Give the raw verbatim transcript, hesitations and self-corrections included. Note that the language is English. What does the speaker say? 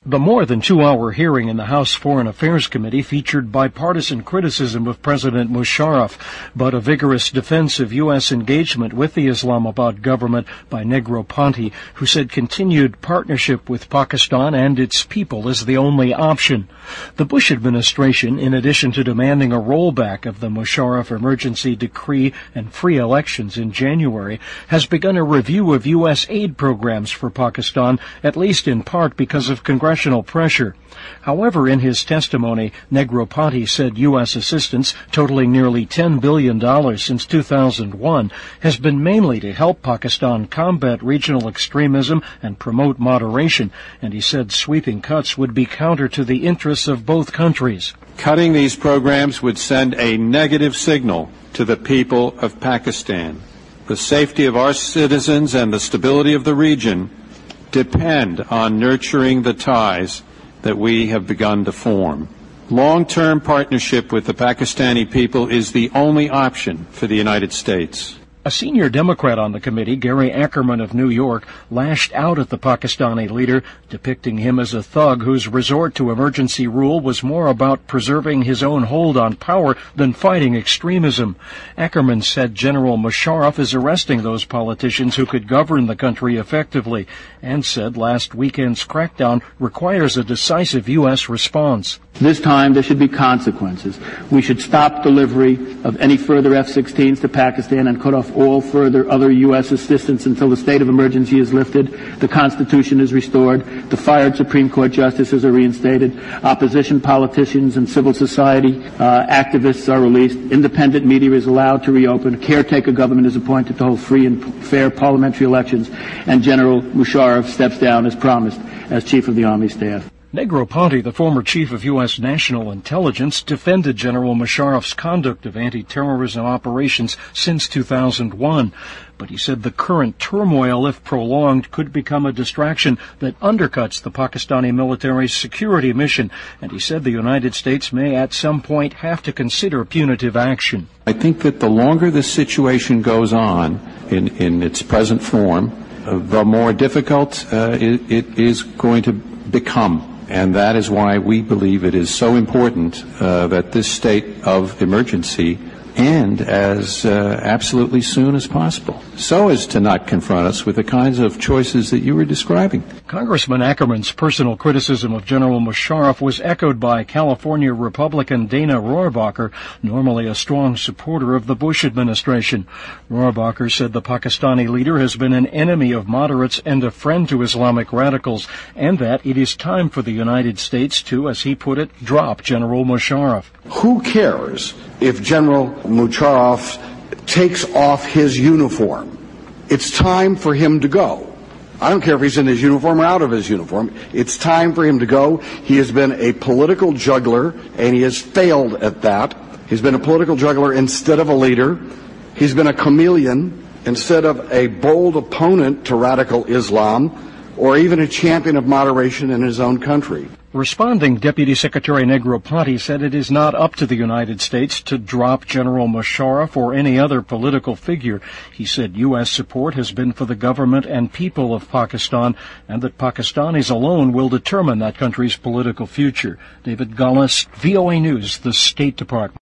The more than two-hour hearing in the House Foreign Affairs Committee featured bipartisan criticism of President Musharraf, but a vigorous defense of U S engagement with the Islamabad government by Negroponte, who said continued partnership with Pakistan and its people is the only option. The Bush administration, in addition to demanding a rollback of the Musharraf emergency decree and free elections in January, has begun a review of U S aid programs for Pakistan, at least in part because of congressional pressure. However, in his testimony, Negroponte said U S assistance, totaling nearly ten billion dollars since two thousand one, has been mainly to help Pakistan combat regional extremism and promote moderation, and he said sweeping cuts would be counter to the interests of both countries. Cutting these programs would send a negative signal to the people of Pakistan. The safety of our citizens and the stability of the region depend on nurturing the ties that we have begun to form. Long-term partnership with the Pakistani people is the only option for the United States. A senior Democrat on the committee, Gary Ackerman of New York, lashed out at the Pakistani leader, depicting him as a thug whose resort to emergency rule was more about preserving his own hold on power than fighting extremism. Ackerman said General Musharraf is arresting those politicians who could govern the country effectively, and said last weekend's crackdown requires a decisive U S response. This time there should be consequences. We should stop delivery of any further F sixteens to Pakistan and cut off all further other U S assistance until the state of emergency is lifted, the Constitution is restored, the fired Supreme Court justices are reinstated, opposition politicians and civil society uh, activists are released, independent media is allowed to reopen, a caretaker government is appointed to hold free and fair parliamentary elections, and General Musharraf steps down as promised as Chief of the Army Staff. Negroponte, the former chief of U S National Intelligence, defended General Musharraf's conduct of anti-terrorism operations since two thousand one. But he said the current turmoil, if prolonged, could become a distraction that undercuts the Pakistani military's security mission. And he said the United States may at some point have to consider punitive action. I think that the longer this situation goes on in, in its present form, uh, the more difficult uh, it, it is going to become. And that is why we believe it is so important uh, that this state of emergency end as uh, absolutely soon as possible, so as to not confront us with the kinds of choices that you were describing. Congressman Ackerman's personal criticism of General Musharraf was echoed by California Republican Dana Rohrabacher, normally a strong supporter of the Bush administration. Rohrabacher said the Pakistani leader has been an enemy of moderates and a friend to Islamic radicals, and that it is time for the United States to, as he put it, drop General Musharraf. Who cares if General Musharraf takes off his uniform? It's time for him to go. I don't care if he's in his uniform or out of his uniform. It's time for him to go. He has been a political juggler, and he has failed at that. He's been a political juggler instead of a leader. He's been a chameleon instead of a bold opponent to radical Islam, or even a champion of moderation in his own country. Responding, Deputy Secretary Negroponte said it is not up to the United States to drop General Musharraf or any other political figure. He said U S support has been for the government and people of Pakistan, and that Pakistanis alone will determine that country's political future. David Gullis, V O A News, the State Department.